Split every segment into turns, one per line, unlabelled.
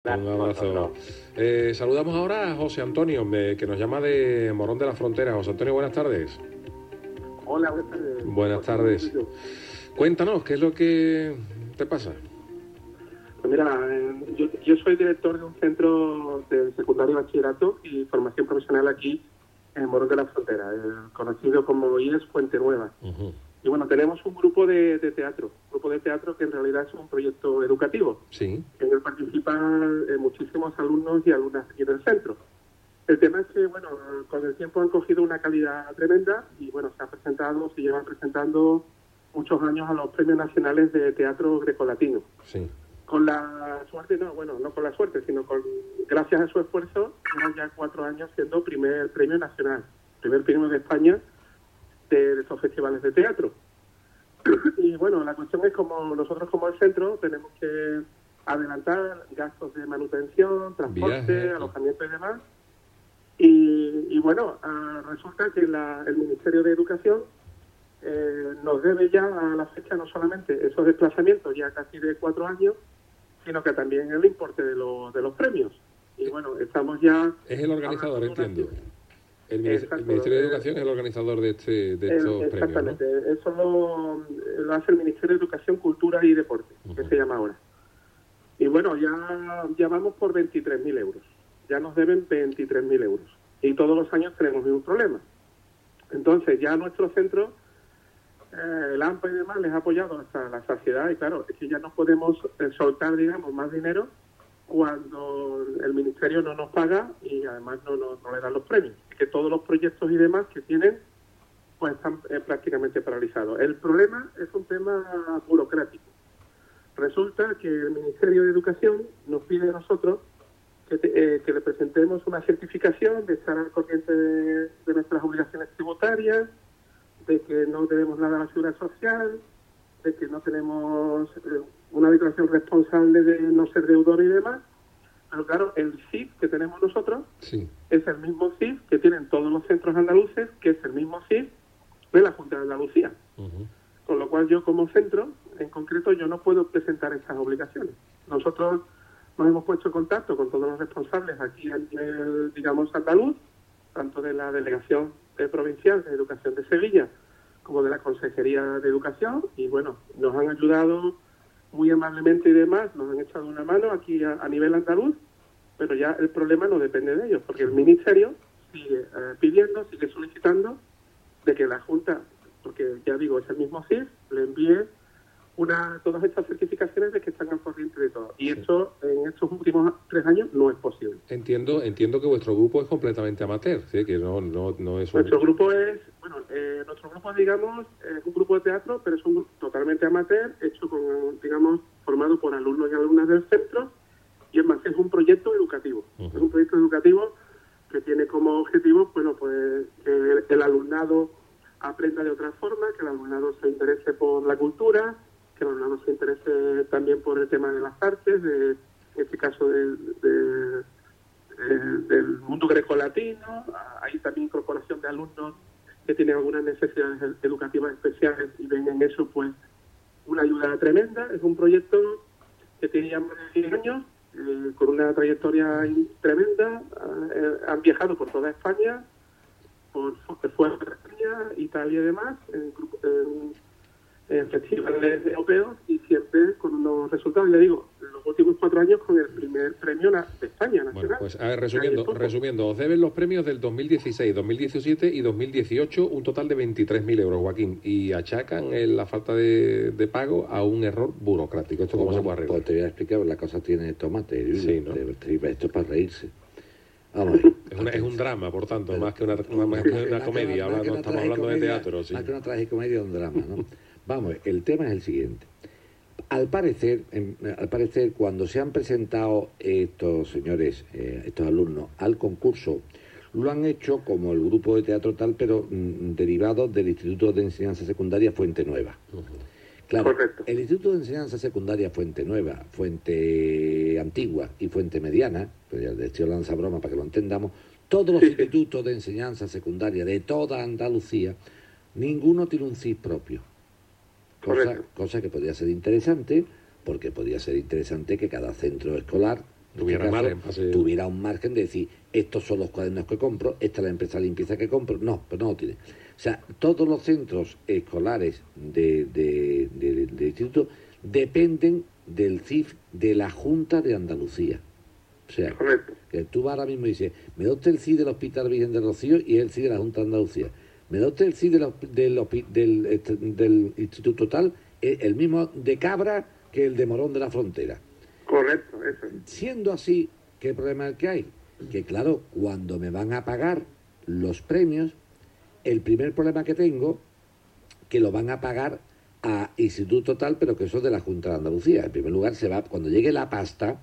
Un abrazo. Saludamos ahora a José Antonio, que nos llama de Morón de la Frontera. José Antonio, buenas tardes.
Hola, buenas tardes.
Buenas tardes. Cuéntanos, ¿qué es lo que te pasa?
Pues mira, yo soy director de un centro de secundaria y bachillerato y formación profesional aquí en Morón de la Frontera, conocido como IES Fuente Nueva. Y bueno, tenemos un grupo de teatro, que en realidad es un proyecto educativo.
Sí.
En el participan muchísimos alumnos y alumnas aquí del centro. El tema es que, bueno, con el tiempo han cogido una calidad tremenda y, bueno, se llevan presentando muchos años a los premios nacionales de teatro grecolatino.
Sí.
Con la suerte, no con la suerte, sino gracias a su esfuerzo, llevan ya 4 años siendo primer premio nacional, primer premio de España de estos festivales de teatro. Y bueno, la cuestión es como nosotros como el centro tenemos que adelantar gastos de manutención, transporte, alojamiento y demás. Y bueno, resulta que el Ministerio de Educación nos debe ya a la fecha no solamente esos desplazamientos ya casi de 4 años, sino que también el importe de los premios. Y bueno, estamos ya...
Es el organizador, entiendo. El Ministerio de Educación es el organizador de estos premios,
exactamente,
¿no?
Eso lo hace el Ministerio de Educación, Cultura y Deporte, que se llama ahora. Y bueno, ya vamos por 23.000 euros. Ya nos deben 23.000 euros. Y todos los años tenemos un problema. Entonces, ya nuestro centro, el AMPA y demás, les ha apoyado hasta la saciedad. Y claro, es que ya no podemos soltar, digamos, más dinero cuando el Ministerio no nos paga y además no le dan los premios. Que todos los proyectos y demás que tienen pues están prácticamente paralizados. El problema es un tema burocrático. Resulta que el Ministerio de Educación nos pide a nosotros que le presentemos una certificación de estar al corriente de nuestras obligaciones tributarias, de que no debemos nada a la seguridad social, de que no tenemos una declaración responsable de no ser deudor y demás. Pero claro, el CIF que tenemos nosotros es el mismo CIF que tienen todos los centros andaluces, que es el mismo CIF de la Junta de Andalucía. Con lo cual yo como centro, en concreto, yo no puedo presentar esas obligaciones. Nosotros nos hemos puesto en contacto con todos los responsables aquí a nivel, digamos, andaluz, tanto de la Delegación Provincial de Educación de Sevilla como de la Consejería de Educación, y bueno, nos han ayudado muy amablemente y demás, nos han echado una mano aquí a nivel andaluz, pero ya el problema no depende de ellos, porque el Ministerio sigue sigue solicitando de que la Junta, porque ya digo, es el mismo CIF, le envíe todas estas certificaciones de que están al corriente de todo. Y eso en estos últimos 3 años no es posible.
Entiendo que vuestro grupo es completamente amateur, ¿sí? Que no es
Nuestro grupo es, digamos, es un grupo de teatro, pero es un grupo totalmente amateur, hecho formado por alumnos y alumnas del centro, y es más, es un proyecto educativo. Es un proyecto educativo que tiene como objetivo, bueno, pues que el alumnado aprenda de otra forma, que el alumnado se interese por la cultura, que el alumnado se interese también por el tema de las artes, en este caso del mundo grecolatino. Hay también incorporación de alumnos que tienen algunas necesidades educativas especiales y ven en eso pues una ayuda tremenda. Es un proyecto que tiene ya más de 10 años, con una trayectoria tremenda. Han viajado por toda España, por fuera de España, Italia y demás, en festivales europeos, y siempre con unos resultados, ya digo, los últimos 4 años con el primer premio de España nacional.
Bueno, pues a ver, resumiendo, os deben los premios del 2016, 2017 y 2018, un total de 23.000 euros, Joaquín, y achacan la falta de pago a un error burocrático. ¿Esto cómo se puede arreglar?
Pues te voy a explicar, la cosa tiene tomate,
sí, ¿no?
Esto es para reírse. Vamos,
es un drama, por tanto, más que una comedia. Estamos hablando de teatro. Sí.
Más que una tragicomedia, un drama, ¿no? Vamos, el tema es el siguiente. Al parecer, cuando se han presentado estos señores, estos alumnos, al concurso, lo han hecho como el grupo de teatro tal, pero derivados del Instituto de Enseñanza Secundaria Fuente Nueva. Claro, correcto. El Instituto de Enseñanza Secundaria Fuente Nueva, Fuente Antigua y Fuente Mediana, pues ya estoy hablando esa broma para que lo entendamos, todos los institutos de enseñanza secundaria de toda Andalucía, ninguno tiene un CIF propio. Cosa que podría ser interesante, porque podría ser interesante que cada centro escolar
Tuviera margen,
tuviera un margen de decir, estos son los cuadernos que compro, esta es la empresa de limpieza que compro. No, pero no lo tiene. O sea, todos los centros escolares de instituto dependen del CIF de la Junta de Andalucía. O sea, que tú ahora mismo dices, me da usted el CIF del Hospital Virgen de Rocío y el CIF de la Junta de Andalucía. Me da usted el CIF del Instituto tal, el mismo de Cabra que el de Morón de la Frontera.
Correcto, eso.
Siendo así, ¿qué problema es el que hay? Que claro, cuando me van a pagar los premios, el primer problema que tengo, que lo van a pagar a Instituto tal, pero que eso es de la Junta de Andalucía. En primer lugar, se va, cuando llegue la pasta,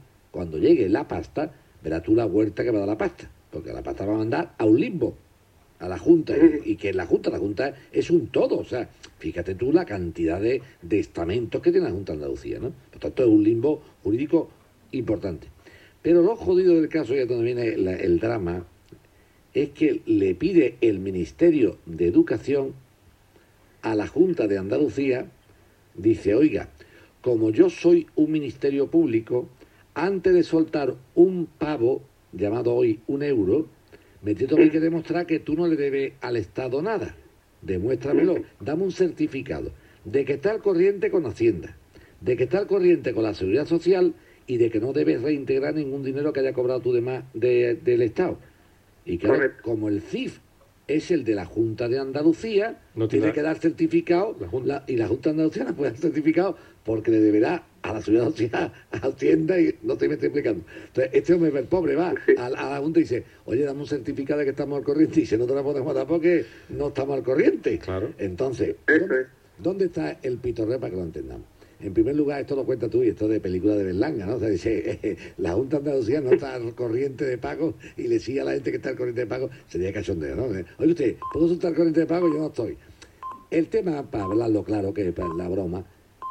verás tú la vuelta que va a dar la pasta, porque la pasta va a mandar a un limbo, a la Junta, y que la Junta es un todo, o sea, fíjate tú la cantidad de estamentos que tiene la Junta de Andalucía, ¿no? Por tanto, es un limbo jurídico importante. Pero lo jodido del caso, y es donde viene el drama, es que le pide el Ministerio de Educación a la Junta de Andalucía, dice, oiga, como yo soy un ministerio público, antes de soltar un pavo, llamado hoy €1, me tengo que demostrar que tú no le debes al Estado nada. Demuéstramelo, dame un certificado de que está al corriente con Hacienda, de que está al corriente con la Seguridad Social y de que no debes reintegrar ningún dinero que haya cobrado tú demás del Estado. Y claro, como el CIF es el de la Junta de Andalucía, tiene que dar certificado, y la Junta de Andalucía no puede dar certificado porque le deberá a la Seguridad Social, a Hacienda, y no te me estoy explicando. Entonces, este hombre, el pobre, va a la Junta y dice, oye, dame un certificado de que estamos al corriente, y dice, no te la podemos dar porque no estamos al corriente.
Claro.
Entonces, ¿dónde está el pitorreo para que lo entendamos? En primer lugar, esto lo cuentas tú y esto de película de Berlanga, ¿no? O sea, dice, la Junta de Andalucía no está al corriente de pago y le sigue a la gente que está al corriente de pago, sería cachondeo, ¿no? Oye, usted, ¿puedo soltar al corriente de pago? Yo no estoy. El tema, para hablarlo claro, que es la broma,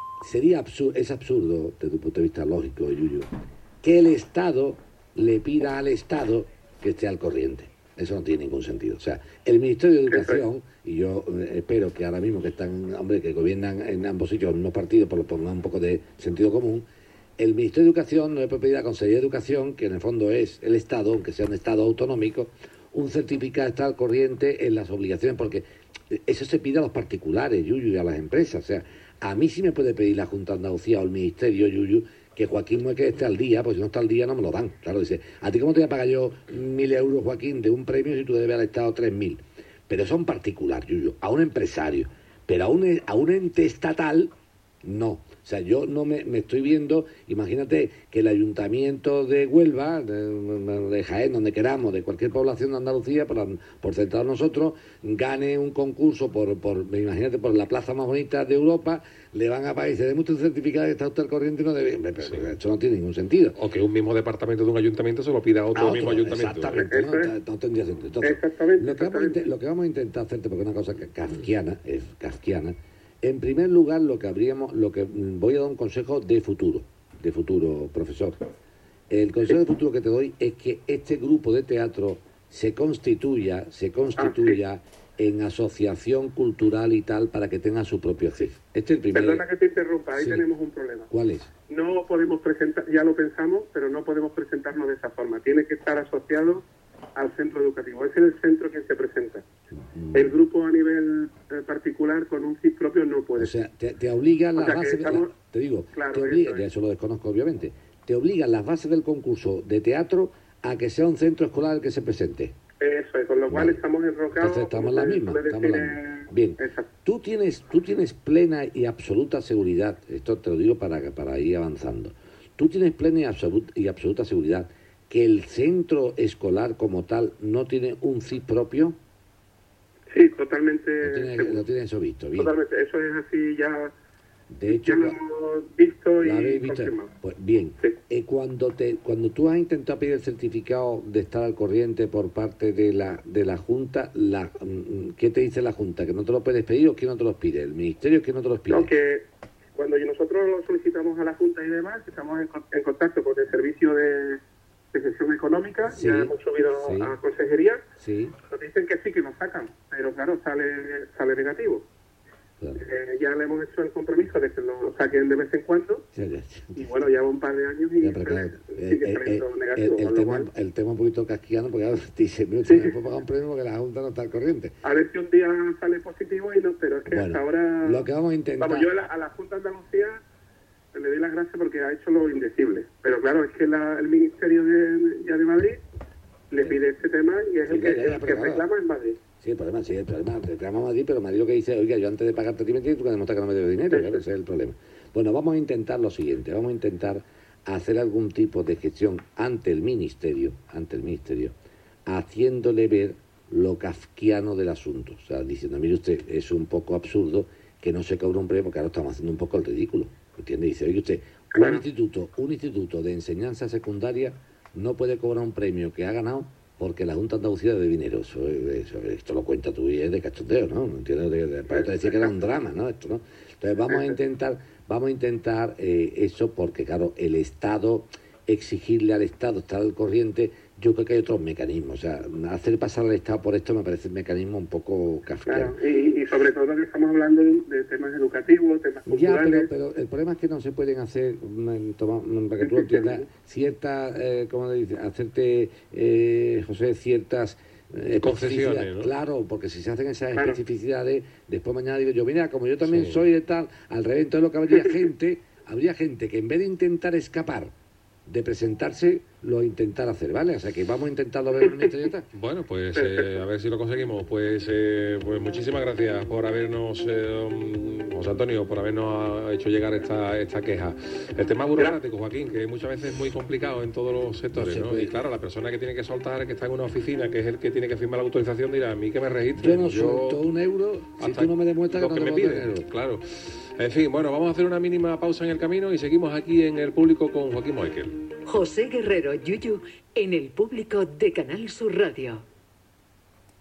es absurdo, desde tu punto de vista lógico, Yuyu, que el Estado le pida al Estado que esté al corriente. Eso no tiene ningún sentido. O sea, el Ministerio de Educación, y yo espero que ahora mismo que están, hombre, que gobiernan en ambos sitios, en unos partidos, por un poco de sentido común, el Ministerio de Educación no le puede pedir a la Consejería de Educación, que en el fondo es el Estado, aunque sea un Estado autonómico, un certificado de estar al corriente en las obligaciones, porque eso se pide a los particulares, Yuyu, y a las empresas. O sea, a mí sí me puede pedir la Junta de Andalucía o el Ministerio, Yuyu, que Joaquín Mueque esté al día, pues si no está al día no me lo dan. Claro, dice, ¿a ti cómo te voy a pagar yo 1.000 euros, Joaquín, de un premio si tú debes al Estado 3.000? Pero eso a un particular, Yuyu, a un empresario. Pero a un ente estatal, no. O sea, yo no me estoy viendo, imagínate que el Ayuntamiento de Huelva, de Jaén, donde queramos, de cualquier población de Andalucía, por centrar nosotros, gane un concurso imagínate, por la plaza más bonita de Europa, le van a pagar y se dé un certificado de que está usted al corriente y no debe. Pero eso no tiene ningún sentido.
O que un mismo departamento de un ayuntamiento se lo pida a otro mismo ayuntamiento.
Exactamente, no tendría sentido. Entonces, lo que vamos a intentar hacerte, porque es una cosa kafkiana, en primer lugar, lo que voy a dar un consejo de futuro, profesor. El consejo de futuro que te doy es que este grupo de teatro se constituya en asociación cultural y tal para que tenga su propio CIF. Este es el primer...
Perdona que te interrumpa, ahí tenemos un problema.
¿Cuál es?
No podemos presentar, ya lo pensamos, pero no podemos presentarnos de esa forma. Tiene que estar asociado al centro educativo. Es el centro quien se presenta. El grupo a nivel particular con un CIF propio no puede.
O sea, te obligan las bases... Te digo,
claro,
te obliga, ya eso lo desconozco obviamente, te obligan las bases del concurso de teatro a que sea un centro escolar el que se presente.
Eso es, con lo cual estamos enrocados.
Entonces estamos en la misma. Bien, tú tienes plena y absoluta seguridad, esto te lo digo para ir avanzando, tú tienes plena y absoluta seguridad que el centro escolar como tal no tiene un CIF propio.
Sí, totalmente.
Lo tiene eso visto, bien.
Totalmente, eso es así ya.
De hecho,
ya lo hemos visto y confirmado.
Pues bien, sí. Cuando tú has intentado pedir el certificado de estar al corriente por parte de la Junta, ¿qué te dice la Junta? ¿Que no te lo puedes pedir o quién no te los pide? ¿El Ministerio quién no te los pide?
No, que cuando nosotros lo solicitamos a la Junta y demás, estamos en contacto con el servicio de gestión económica, sí, ya hemos subido a consejería, nos dicen que sí, que nos sacan, pero claro, sale negativo.
Claro.
Ya le hemos hecho el compromiso de que lo saquen de vez en cuando.
Sí.
Y bueno, lleva un par de años y
Ya, pero claro,
sigue saliendo negativo. con lo cual,
el tema un poquito casquiano, porque ahora dice, no,
Sí.
me puedo pagar un premio porque la Junta no está al corriente.
a ver si un día sale positivo y no, pero es que
Bueno,
hasta ahora...
lo que vamos a intentar...
Vamos, yo a la Junta de Andalucía le doy las gracias porque ha hecho lo indecible. Pero claro, es que el Ministerio de Madrid le pide este tema y es
Sí,
el que,
ya,
el que
pero claro.
reclama en Madrid.
Sí, el problema, reclama a Madrid, pero Madrid lo que dice, oiga, yo antes de pagarte a ti me tienes que demostrar que no me debo dinero,
Sí,
claro, ese es el problema. Bueno, vamos a intentar lo siguiente, vamos a intentar hacer algún tipo de gestión ante el Ministerio, haciéndole ver lo kafkiano del asunto. O sea, diciendo, mire usted, es un poco absurdo que no se cobre un premio, porque ahora estamos haciendo un poco el ridículo, ¿entiende? Dice, oye usted,
Claro.
un instituto de enseñanza secundaria no puede cobrar un premio que ha ganado porque la Junta de Andalucía debe dinero. Esto lo cuenta tú y es de cachondeo, ¿no? No entiendo, para esto decía que era un drama, ¿no? Esto, ¿no? Entonces vamos a intentar eso porque, claro, el Estado, exigirle al Estado estar al corriente, yo creo que hay otros mecanismos. O sea, hacer pasar al Estado por esto me parece un mecanismo un poco kafkiano.
Claro, y sobre todo que estamos hablando de temas educativos, temas
Ya,
culturales.
pero el problema es que no se pueden hacer, para que tú lo entiendas, ciertas, ¿cómo le dices? Hacerte, José, ciertas
Concesiones,
especificidades.
¿no?
Claro, porque si se hacen esas
Claro.
especificidades, después mañana digo yo, mira, como yo también
Sí.
soy de tal, al revés, entonces lo que habría gente que en vez de intentar escapar, de presentarse, lo intentara hacer, ¿vale? O sea que vamos a intentarlo ver en el ministerio y tal.
Bueno, pues a ver si lo conseguimos. Pues muchísimas gracias por habernos, José Antonio, por habernos hecho llegar esta queja. El tema burocrático, Joaquín, que muchas veces es muy complicado en todos los sectores,
No se
¿no?
puede.
Y claro, la persona que tiene que soltar, que está en una oficina, que es el que tiene que firmar la autorización, dirá, a mí que me registren.
Yo no suelto un euro si
hasta
tú no me demuestras
lo
que no
que
te
me
voy a
piden,
tener.
claro. En fin, bueno, vamos a hacer una mínima pausa en el camino y seguimos aquí en el público con Joaquín Moekel.
José Guerrero Yuyu en el público de Canal Sur Radio.